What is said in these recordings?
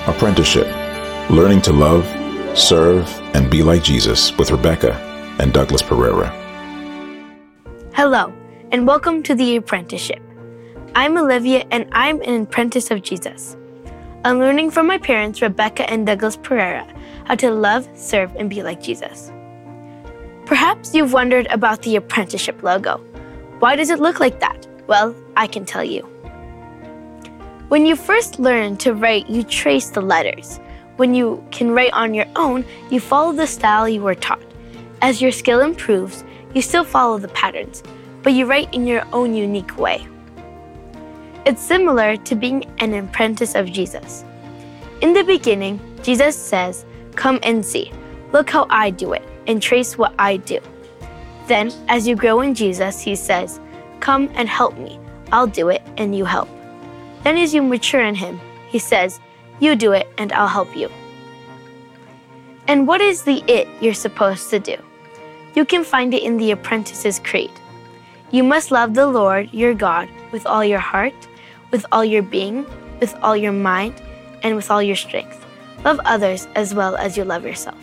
Apprenticeship. Learning to love, serve, and be like Jesus with Rebecca and Douglas Pereira. Hello, and welcome to The Apprenticeship. I'm Olivia, and I'm an apprentice of Jesus. I'm learning from my parents, Rebecca and Douglas Pereira, how to love, serve, and be like Jesus. Perhaps you've wondered about the apprenticeship logo. Why does it look like that? Well, I can tell you. When you first learn to write, you trace the letters. When you can write on your own, you follow the style you were taught. As your skill improves, you still follow the patterns, but you write in your own unique way. It's similar to being an apprentice of Jesus. In the beginning, Jesus says, "Come and see. Look how I do it, and trace what I do." Then, as you grow in Jesus, he says, "Come and help me. I'll do it, and you help." Then as you mature in him, he says, "You do it, and I'll help you." And what is the it you're supposed to do? You can find it in the Apprentice's Creed. You must love the Lord, your God, with all your heart, with all your being, with all your mind, and with all your strength. Love others as well as you love yourself.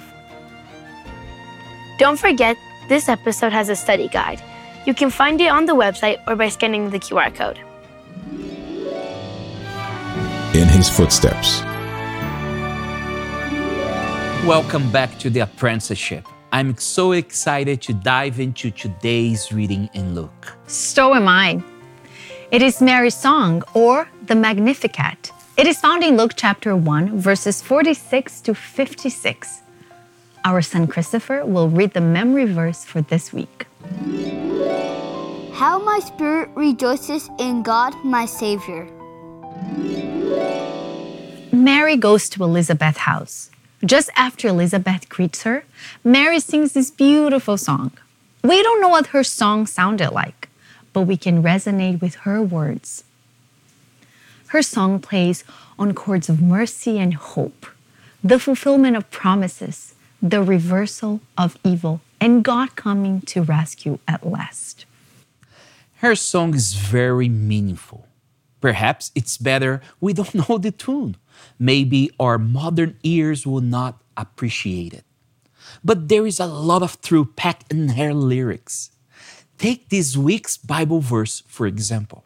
Don't forget, this episode has a study guide. You can find it on the website or by scanning the QR code. In his footsteps. Welcome back to The Apprenticeship. I'm so excited to dive into today's reading in Luke. So am I. It is Mary's song, or the Magnificat. It is found in Luke chapter 1, verses 46 to 56. Our son Christopher will read the memory verse for this week. How my spirit rejoices in God my Savior. Mary goes to Elizabeth's house. Just after Elizabeth greets her, Mary sings this beautiful song. We don't know what her song sounded like, but we can resonate with her words. Her song plays on chords of mercy and hope, the fulfillment of promises, the reversal of evil, and God coming to rescue at last. Her song is very meaningful. Perhaps it's better we don't know the tune. Maybe our modern ears will not appreciate it. But there is a lot of truth packed in her lyrics. Take this week's Bible verse, for example.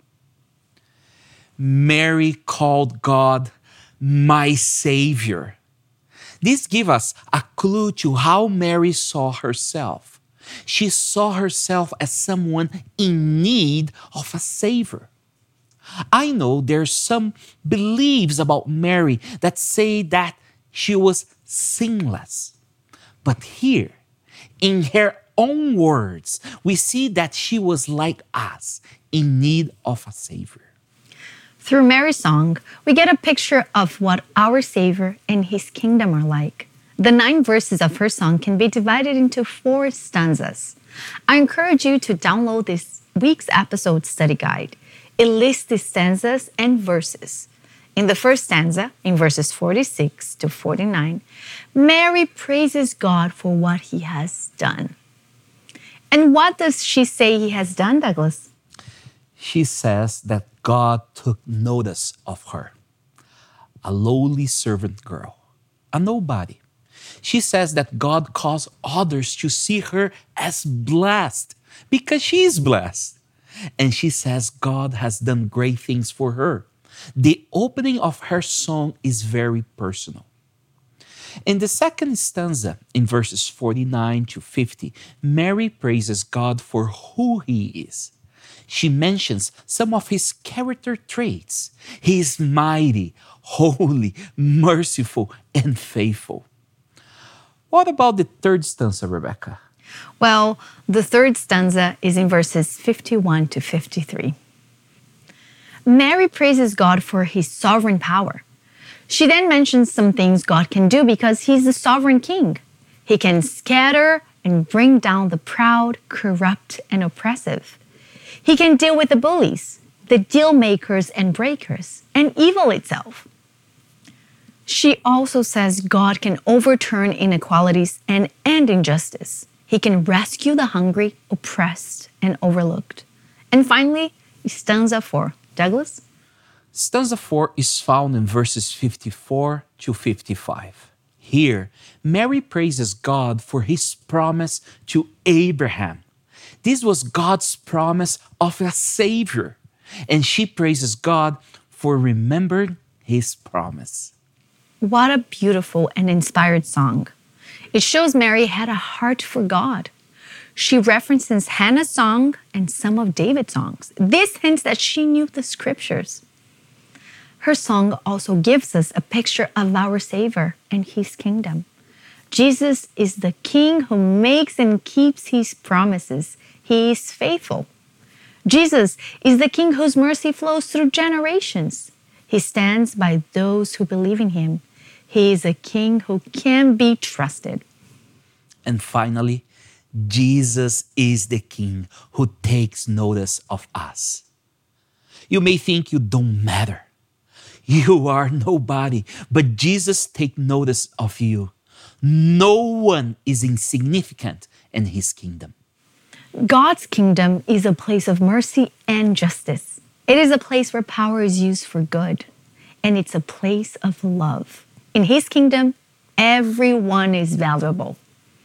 Mary called God my Savior. This gives us a clue to how Mary saw herself. She saw herself as someone in need of a Savior. I know there's some beliefs about Mary that say that she was sinless. But here, in her own words, we see that she was like us, in need of a Savior. Through Mary's song, we get a picture of what our Savior and his kingdom are like. The 9 verses of her song can be divided into 4 stanzas. I encourage you to download this week's episode study guide. It lists the stanzas and verses. In the first stanza, in verses 46 to 49, Mary praises God for what he has done. And what does she say he has done, Douglas? She says that God took notice of her, a lowly servant girl, a nobody. She says that God caused others to see her as blessed because she is blessed. And she says God has done great things for her. The opening of her song is very personal. In the second stanza, in verses 49 to 50, Mary praises God for who he is. She mentions some of his character traits. He is mighty, holy, merciful, and faithful. What about the third stanza, Rebecca? Well, the third stanza is in verses 51 to 53. Mary praises God for his sovereign power. She then mentions some things God can do because he's the sovereign king. He can scatter and bring down the proud, corrupt, and oppressive. He can deal with the bullies, the deal makers and breakers, and evil itself. She also says God can overturn inequalities and end injustice. He can rescue the hungry, oppressed, and overlooked. And finally, stanza 4. Douglas? Stanza 4 is found in verses 54 to 55. Here, Mary praises God for his promise to Abraham. This was God's promise of a Savior, and she praises God for remembering his promise. What a beautiful and inspired song. It shows Mary had a heart for God. She references Hannah's song and some of David's songs. This hints that she knew the scriptures. Her song also gives us a picture of our Savior and his kingdom. Jesus is the King who makes and keeps his promises. He is faithful. Jesus is the King whose mercy flows through generations. He stands by those who believe in him. He is a King who can be trusted. And finally, Jesus is the King who takes notice of us. You may think you don't matter. You are nobody, but Jesus takes notice of you. No one is insignificant in his kingdom. God's kingdom is a place of mercy and justice. It is a place where power is used for good, and it's a place of love. In his kingdom, everyone is valuable.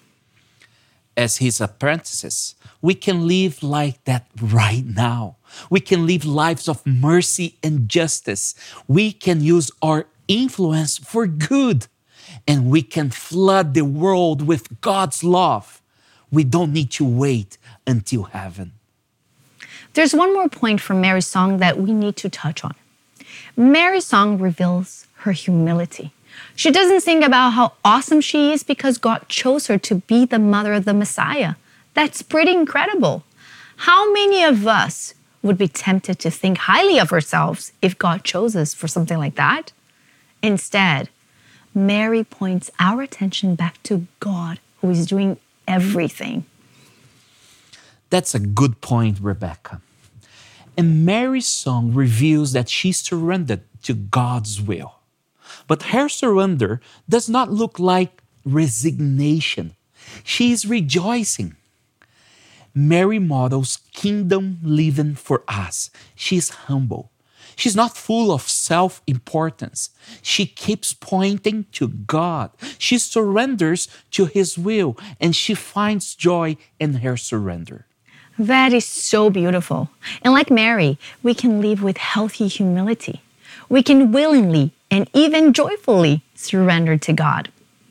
As his apprentices, we can live like that right now. We can live lives of mercy and justice. We can use our influence for good, and we can flood the world with God's love. We don't need to wait until heaven. There's one more point from Mary's song that we need to touch on. Mary's song reveals her humility. She doesn't sing about how awesome she is because God chose her to be the mother of the Messiah. That's pretty incredible. How many of us would be tempted to think highly of ourselves if God chose us for something like that? Instead, Mary points our attention back to God, who is doing everything. That's a good point, Rebecca. And Mary's song reveals that she surrendered to God's will. But her surrender does not look like resignation. She is rejoicing. Mary models kingdom living for us. She's humble. She's not full of self-importance. She keeps pointing to God. She surrenders to his will, and she finds joy in her surrender. That is so beautiful. And like Mary, we can live with healthy humility. We can willingly and even joyfully surrender to God.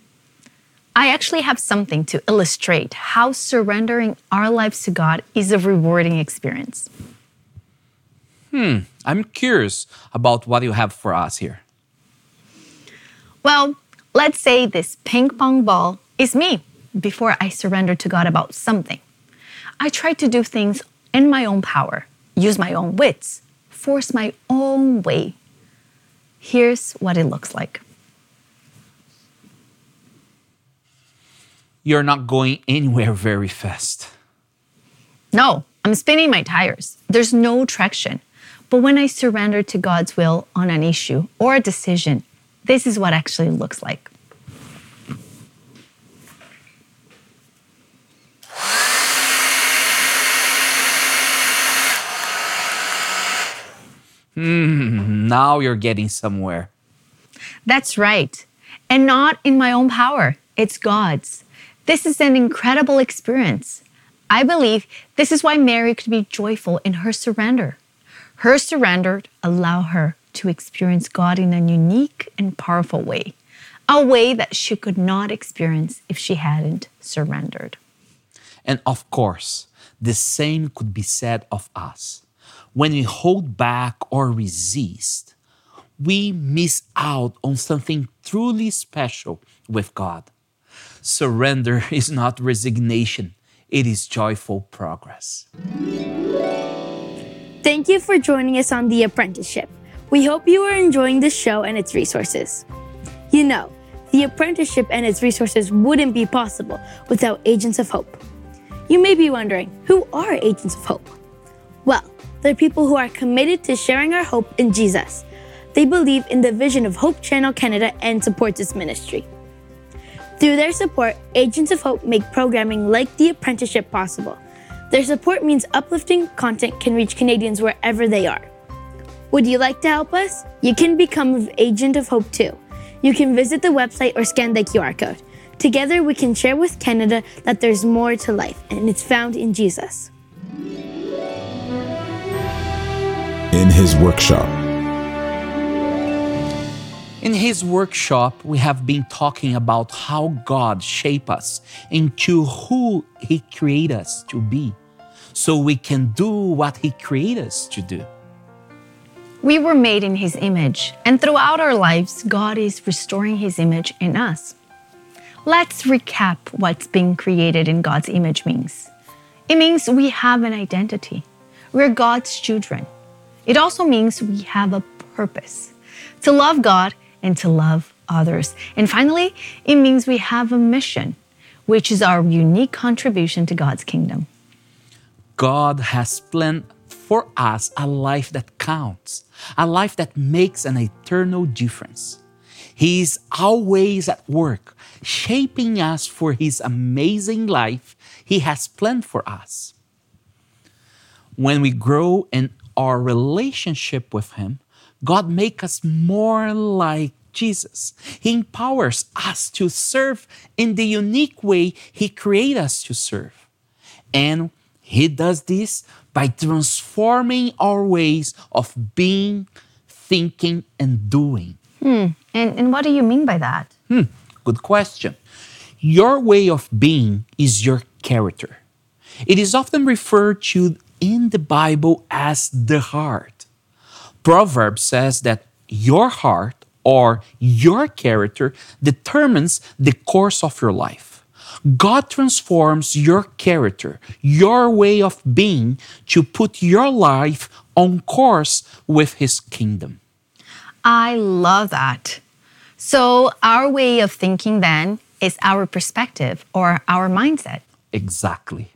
I actually have something to illustrate how surrendering our lives to God is a rewarding experience. I'm curious about what you have for us here. Well, let's say this ping pong ball is me before I surrender to God about something. I try to do things in my own power, use my own wits, force my own way. Here's what it looks like. You're not going anywhere very fast. No, I'm spinning my tires. There's no traction. But when I surrender to God's will on an issue or a decision, this is what actually looks like. Now you're getting somewhere. That's right. And not in my own power. It's God's. This is an incredible experience. I believe this is why Mary could be joyful in her surrender. Her surrender allowed her to experience God in a unique and powerful way, a way that she could not experience if she hadn't surrendered. And of course, the same could be said of us. When we hold back or resist, we miss out on something truly special with God. Surrender is not resignation, it is joyful progress. Thank you for joining us on The Apprenticeship. We hope you are enjoying this show and its resources. You know, The Apprenticeship and its resources wouldn't be possible without Agents of Hope. You may be wondering, who are Agents of Hope? Well, they're people who are committed to sharing our hope in Jesus. They believe in the vision of Hope Channel Canada and support this ministry. Through their support, Agents of Hope make programming like The Apprenticeship possible. Their support means uplifting content can reach Canadians wherever they are. Would you like to help us? You can become an agent of hope too. You can visit the website or scan the QR code. Together we can share with Canada that there's more to life, and it's found in Jesus. In his workshop. In his workshop, we have been talking about how God shaped us into who he created us to be, so we can do what he created us to do. We were made in his image, and throughout our lives, God is restoring his image in us. Let's recap what's being created in God's image means. It means we have an identity. We're God's children. It also means we have a purpose, to love God and to love others. And finally, it means we have a mission, which is our unique contribution to God's kingdom. God has planned for us a life that counts, a life that makes an eternal difference. He is always at work, shaping us for his amazing life he has planned for us. When we grow in our relationship with him, God makes us more like Jesus. He empowers us to serve in the unique way he created us to serve. And he does this by transforming our ways of being, thinking, and doing. And what do you mean by that? Good question. Your way of being is your character. It is often referred to in the Bible as the heart. Proverbs says that your heart or your character determines the course of your life. God transforms your character, your way of being, to put your life on course with his kingdom. I love that. So our way of thinking then is our perspective or our mindset. Exactly.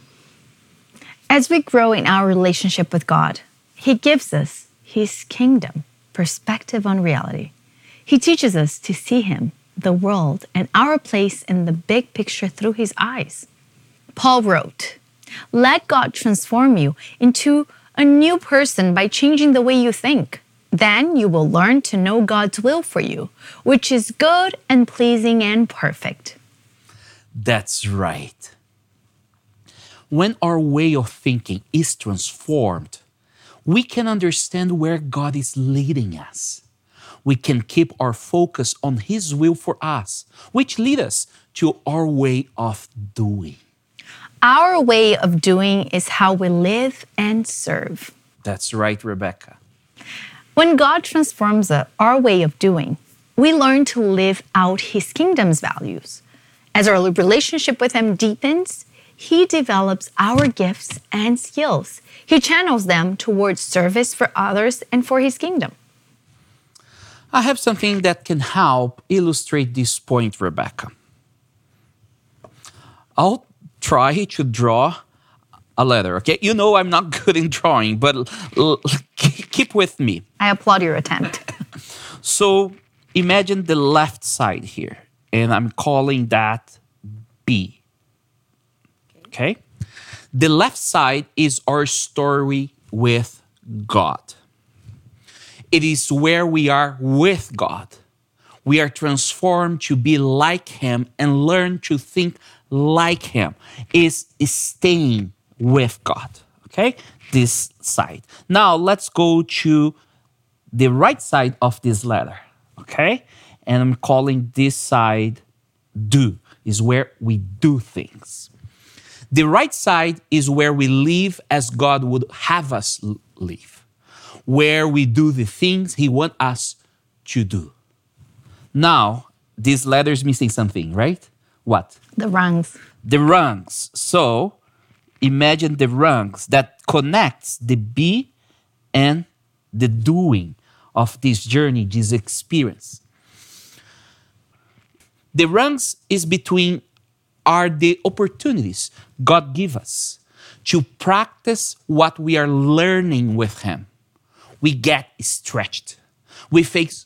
As we grow in our relationship with God, he gives us his kingdom perspective on reality. He teaches us to see him, the world, and our place in the big picture through his eyes. Paul wrote, "Let God transform you into a new person by changing the way you think. Then you will learn to know God's will for you, which is good and pleasing and perfect." That's right. When our way of thinking is transformed, we can understand where God is leading us. We can keep our focus on his will for us, which leads us to our way of doing. Our way of doing is how we live and serve. That's right, Rebecca. When God transforms our way of doing, we learn to live out his kingdom's values. As our relationship with him deepens, he develops our gifts and skills. He channels them towards service for others and for his kingdom. I have something that can help illustrate this point, Rebecca. I'll try to draw a letter, okay? You know I'm not good in drawing, but keep with me. I applaud your attempt. So imagine the left side here, and I'm calling that B. Okay? The left side is our story with God. It is where we are with God. We are transformed to be like him and learn to think like him. Is staying with God. Okay? This side. Now let's go to the right side of this letter. Okay? And I'm calling this side do. Is where we do things. The right side is where we live as God would have us live, where we do the things he wants us to do. Now, this letter is missing something, right? What? The rungs. The rungs. So, imagine the rungs that connects the be and the doing of this journey, this experience. The rungs is between are the opportunities God gives us to practice what we are learning with him. We get stretched. We face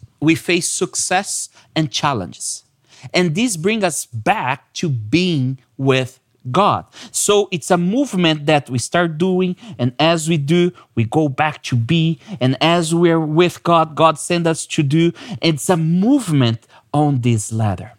success and challenges. And this brings us back to being with God. So it's a movement that we start doing, and as we do, we go back to be, and as we're with God, God sends us to do. It's a movement on this ladder.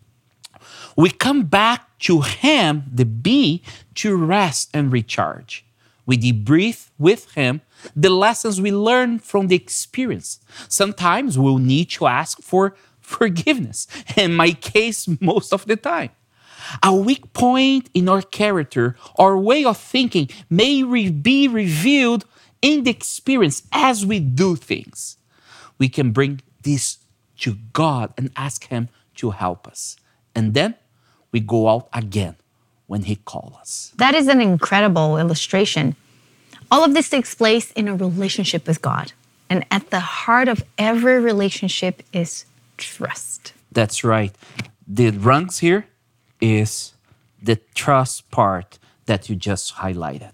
We come back to Him, the be, to rest and recharge. We debrief with Him the lessons we learn from the experience. Sometimes we'll need to ask for forgiveness. In my case, most of the time. A weak point in our character or way of thinking may be revealed in the experience as we do things. We can bring this to God and ask Him to help us. And then we go out again when He calls us. That is an incredible illustration. All of this takes place in a relationship with God. And at the heart of every relationship is trust. That's right. The rungs here is the trust part that you just highlighted.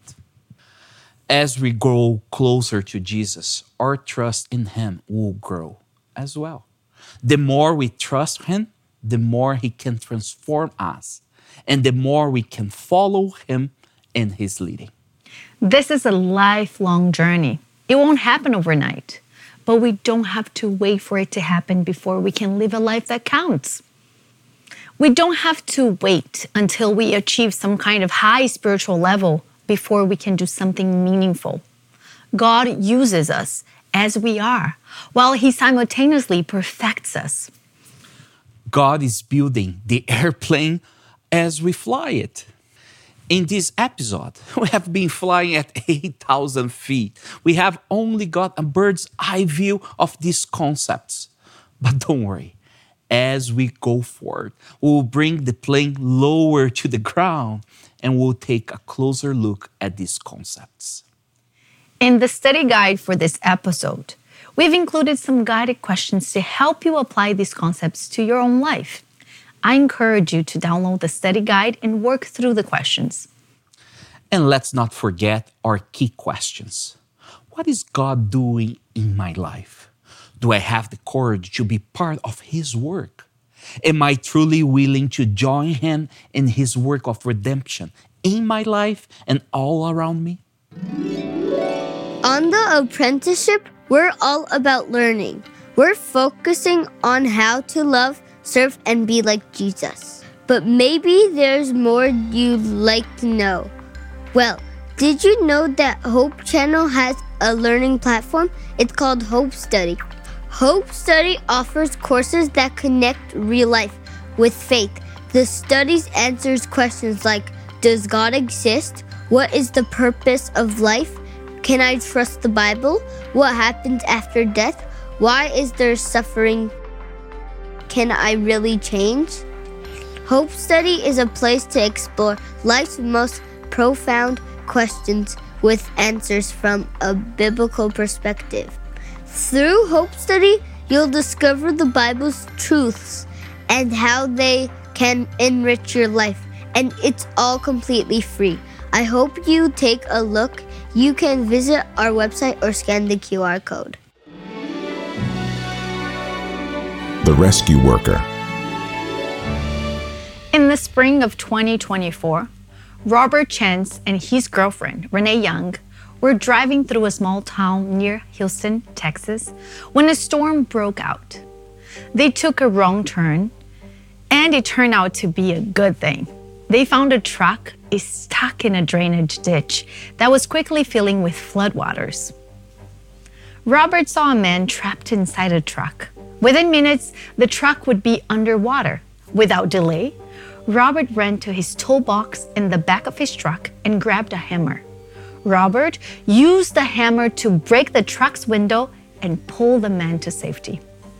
As we grow closer to Jesus, our trust in Him will grow as well. The more we trust Him, the more He can transform us, and the more we can follow Him in His leading. This is a lifelong journey. It won't happen overnight, but we don't have to wait for it to happen before we can live a life that counts. We don't have to wait until we achieve some kind of high spiritual level before we can do something meaningful. God uses us as we are, while He simultaneously perfects us. God is building the airplane as we fly it. In this episode, we have been flying at 8,000 feet. We have only got a bird's eye view of these concepts. But don't worry, as we go forward, we'll bring the plane lower to the ground and we'll take a closer look at these concepts. In the study guide for this episode, we've included some guided questions to help you apply these concepts to your own life. I encourage you to download the study guide and work through the questions. And let's not forget our key questions. What is God doing in my life? Do I have the courage to be part of His work? Am I truly willing to join Him in His work of redemption in my life and all around me? On the apprenticeship, we're all about learning. We're focusing on how to love, serve, and be like Jesus. But maybe there's more you'd like to know. Well, did you know that Hope Channel has a learning platform? It's called Hope Study. Hope Study offers courses that connect real life with faith. The studies answers questions like, does God exist? What is the purpose of life? Can I trust the Bible? What happens after death? Why is there suffering? Can I really change? Hope Study is a place to explore life's most profound questions with answers from a biblical perspective. Through Hope Study, you'll discover the Bible's truths and how they can enrich your life, and it's all completely free. I hope you take a look. You can visit our website or scan the QR code. The Rescue Worker. In the spring of 2024, Robert Chance and his girlfriend, Renee Young, were driving through a small town near Houston, Texas, when a storm broke out. They took a wrong turn, and it turned out to be a good thing. They found a truck stuck in a drainage ditch that was quickly filling with floodwaters. Robert saw a man trapped inside a truck. Within minutes, the truck would be underwater. Without delay, Robert ran to his toolbox in the back of his truck and grabbed a hammer. Robert used the hammer to break the truck's window and pull the man to safety.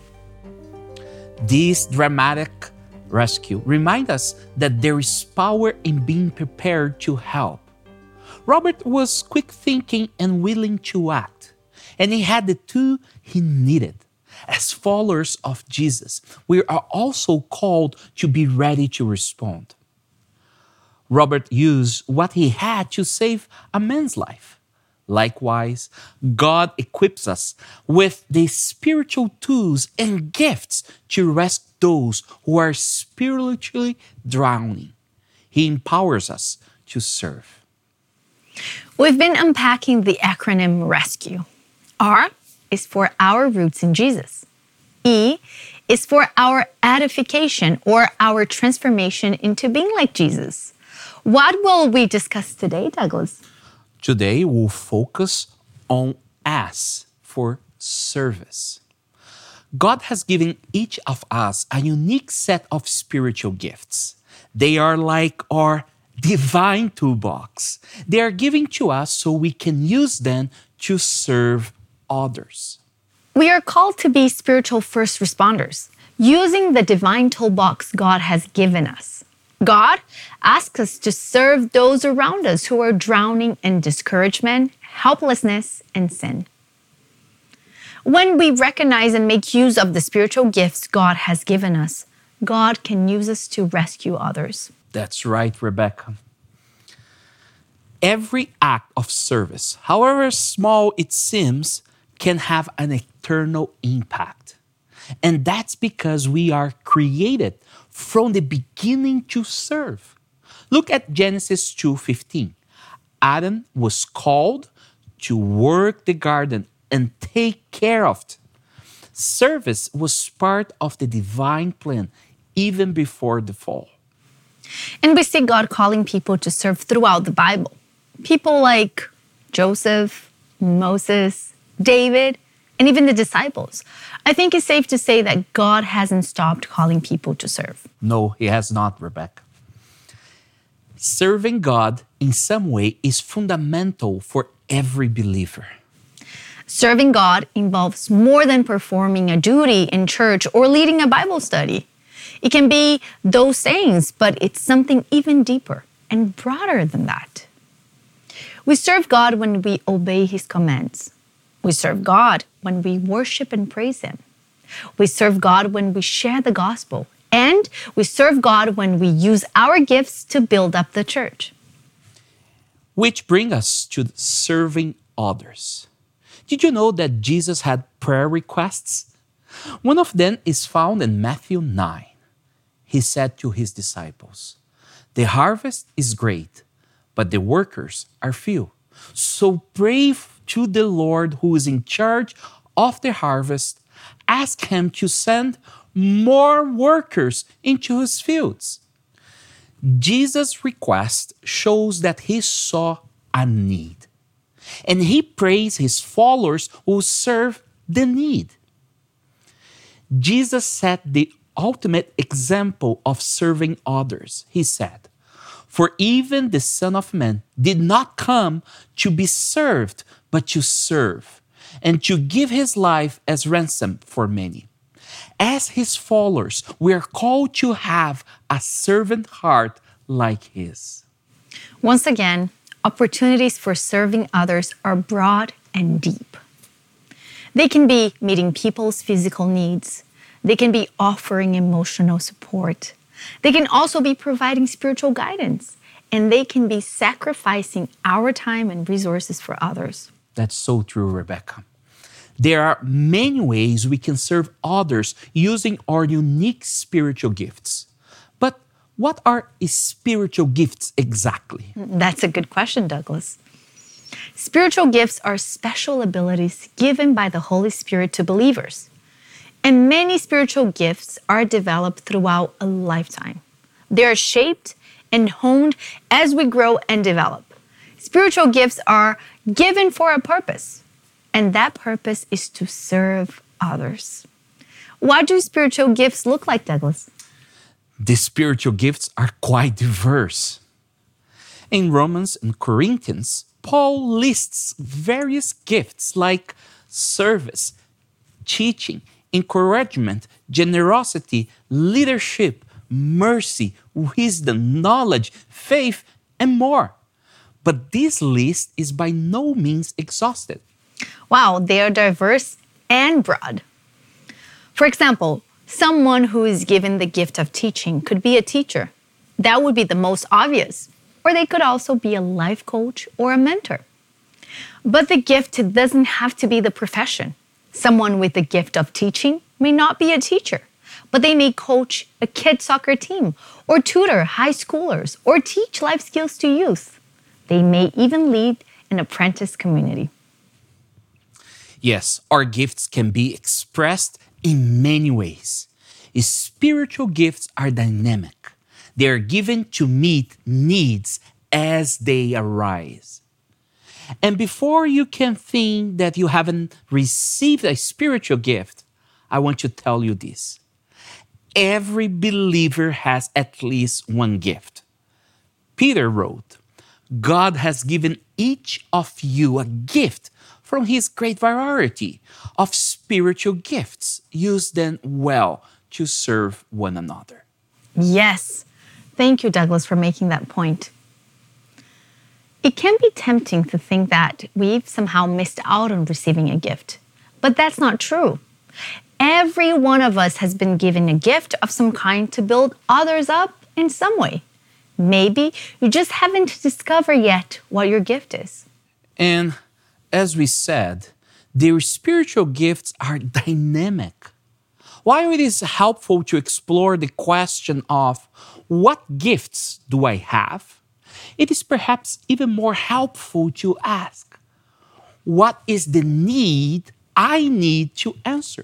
This dramatic rescue reminds us that there is power in being prepared to help. Robert was quick thinking and willing to act, and he had the tool he needed. As followers of Jesus, we are also called to be ready to respond. Robert used what he had to save a man's life. Likewise, God equips us with the spiritual tools and gifts to rescue those who are spiritually drowning. He empowers us to serve. We've been unpacking the acronym RESCUE. R is for our roots in Jesus. E is for our edification or our transformation into being like Jesus. What will we discuss today, Douglas? Today, we'll focus on S for service. God has given each of us a unique set of spiritual gifts. They are like our divine toolbox. They are given to us so we can use them to serve others. We are called to be spiritual first responders, using the divine toolbox God has given us. God asks us to serve those around us who are drowning in discouragement, helplessness, and sin. When we recognize and make use of the spiritual gifts God has given us, God can use us to rescue others. That's right, Rebecca. Every act of service, however small it seems, can have an eternal impact. And that's because we are created from the beginning to serve. Look at Genesis 2:15. Adam was called to work the garden and take care of it. Service was part of the divine plan even before the fall. And we see God calling people to serve throughout the Bible. People like Joseph, Moses, David, and even the disciples. I think it's safe to say that God hasn't stopped calling people to serve. No, he has not, Rebecca. Serving God in some way is fundamental for every believer. Serving God involves more than performing a duty in church or leading a Bible study. It can be those things, but it's something even deeper and broader than that. We serve God when we obey His commands. We serve God when we worship and praise Him. We serve God when we share the gospel. And we serve God when we use our gifts to build up the church. Which brings us to serving others. Did you know that Jesus had prayer requests? One of them is found in Matthew 9. He said to his disciples, "The harvest is great, but the workers are few. So pray to the Lord who is in charge of the harvest. Ask Him to send more workers into His fields." Jesus' request shows that He saw a need. And He praised His followers who serve the need. Jesus set the ultimate example of serving others. He said, "For even the Son of Man did not come to be served, but to serve, and to give His life as ransom for many." As His followers, we are called to have a servant heart like His. Once again, opportunities for serving others are broad and deep. They can be meeting people's physical needs. They can be offering emotional support. They can also be providing spiritual guidance. And they can be sacrificing our time and resources for others. That's so true, Rebecca. There are many ways we can serve others using our unique spiritual gifts. But what are spiritual gifts exactly? That's a good question, Douglas. Spiritual gifts are special abilities given by the Holy Spirit to believers. And many spiritual gifts are developed throughout a lifetime. They are shaped and honed as we grow and develop. Spiritual gifts are given for a purpose, and that purpose is to serve others. What do spiritual gifts look like, Douglas? The spiritual gifts are quite diverse. In Romans and Corinthians, Paul lists various gifts like service, teaching, encouragement, generosity, leadership, mercy, wisdom, knowledge, faith, and more. But this list is by no means exhaustive. Wow, they are diverse and broad. For example, someone who is given the gift of teaching could be a teacher. That would be the most obvious. Or they could also be a life coach or a mentor. But the gift doesn't have to be the profession. Someone with the gift of teaching may not be a teacher. but they may coach a kids' soccer team, or tutor high schoolers, or teach life skills to youth. They may even lead an apprentice community. Yes, our gifts can be expressed in many ways. Spiritual gifts are dynamic. They are given to meet needs as they arise. And before you can think that you haven't received a spiritual gift, I want to tell you this. Every believer has at least one gift. Peter wrote, God has given each of you a gift from his great variety of spiritual gifts. Use them well to serve one another. Yes. Thank you, Douglas, for making that point. It can be tempting to think that we've somehow missed out on receiving a gift, but that's not true. Every one of us has been given a gift of some kind to build others up in some way. Maybe you just haven't discovered yet what your gift is. And as we said, their spiritual gifts are dynamic. While it is helpful to explore the question of what gifts do I have, it is perhaps even more helpful to ask, what is the need I need to answer?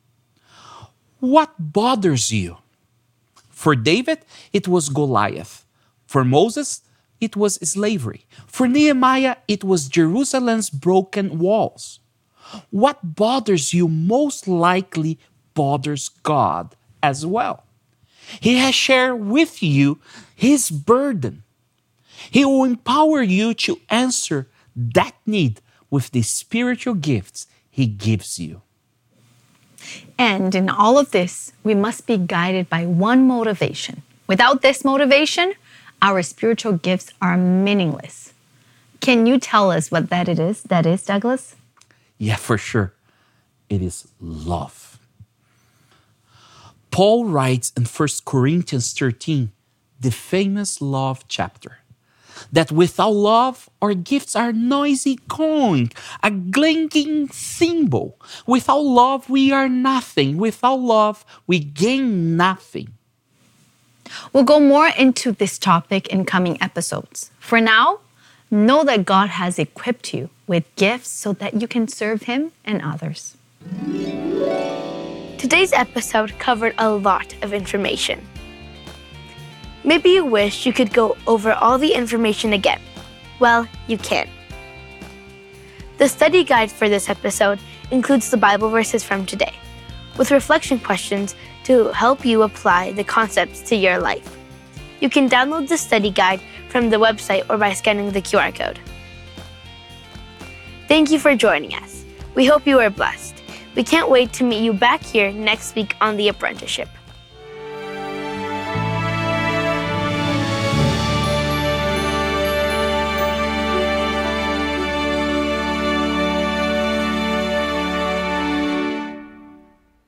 What bothers you? For David, it was Goliath. For Moses, it was slavery. For Nehemiah, it was Jerusalem's broken walls. What bothers you most likely bothers God as well. He has shared with you his burden. He will empower you to answer that need with the spiritual gifts he gives you. And in all of this, we must be guided by one motivation. Without this motivation, our spiritual gifts are meaningless. Can you tell us what that is, Douglas? Yeah, for sure. It is love. Paul writes in 1 Corinthians 13, the famous love chapter, that without love, our gifts are noisy gong, a clinking cymbal. Without love, we are nothing. Without love, we gain nothing. We'll go more into this topic in coming episodes. For now, know that God has equipped you with gifts so that you can serve Him and others. Today's episode covered a lot of information. Maybe you wish you could go over all the information again. Well, you can. The study guide for this episode includes the Bible verses from today, with reflection questions to help you apply the concepts to your life. You can download the study guide from the website or by scanning the QR code. Thank you for joining us. We hope you are blessed. We can't wait to meet you back here next week on The Apprenticeship.